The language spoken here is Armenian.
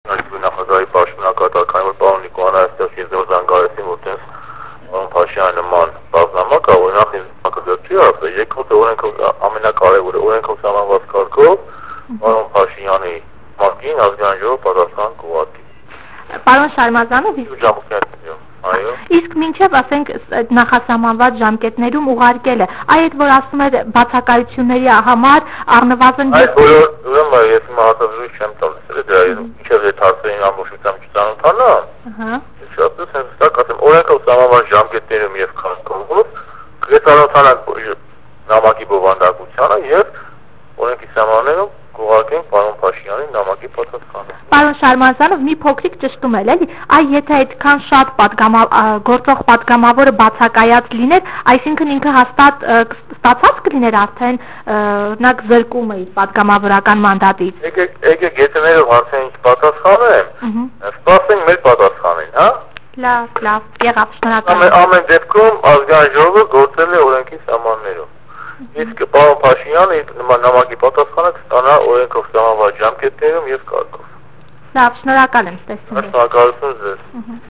նախագահի պաշտոնակատար, քանի որ պարոն Նիկոյանը այստեղ եզրով զանգարեցին, որտեղ պարոն Փաշինյանը նման բազմամակ օրինակ ինձ ասել, երկրորդը օրենքով ամենակարևորը օրենքով սահմանված կարգով պարոն Փաշինյանի մակին ազգային ժողով պատասխան կուղարկի։ Պարոն Շարմազանով, իսկ մինչև ասենք նախասահմանված ժամկետներում ուղարկելը, այդ որ ասում էր բացակայությունների համար առնվազն Այդ ուրեմն ես հարցազրույց չեմ տալիս դրա, մինչև այդ հարցերին ամբողջությամբ չծանոթանամ, շատ հստակ ասեմ, օրենքով սահմանված ժամկետներում եւ կարգով կծանոթանանք նամակի բովանդակությանը եւ օրենքի սահմաններում կուղարկենք պարոն Փաշինյանի նամակի պատասխանը։ Պարոն Շարմազանով, մի փոքրիկ ճշտում էլ էլի, եթե այդքան շատ գործող պատգամավորը բացակայած լիներ, այսինքն ինքը հաստատ ստացած կլիներ արդեն օրինակ զրկումը իր պատգամավորական մանդատից։ Եկեք եթերով հարցերին պատասխանեմ, սպասենք մեր պատասխանին, հա։ Լավ, եղավ, շնորհակալ։ Ամեն դեպքում ազգային ժողովը գործել է օրենքի սահմաններով։ Իսկ պարոն Փաշինյանը իր նամակի պատասխանը կստանա օրենքով սահմանված ժամկետներում եւ կարգով։ Լավ, շնորհակալ եմ, տեսնենք։ Շնորհակալություն ձեզ։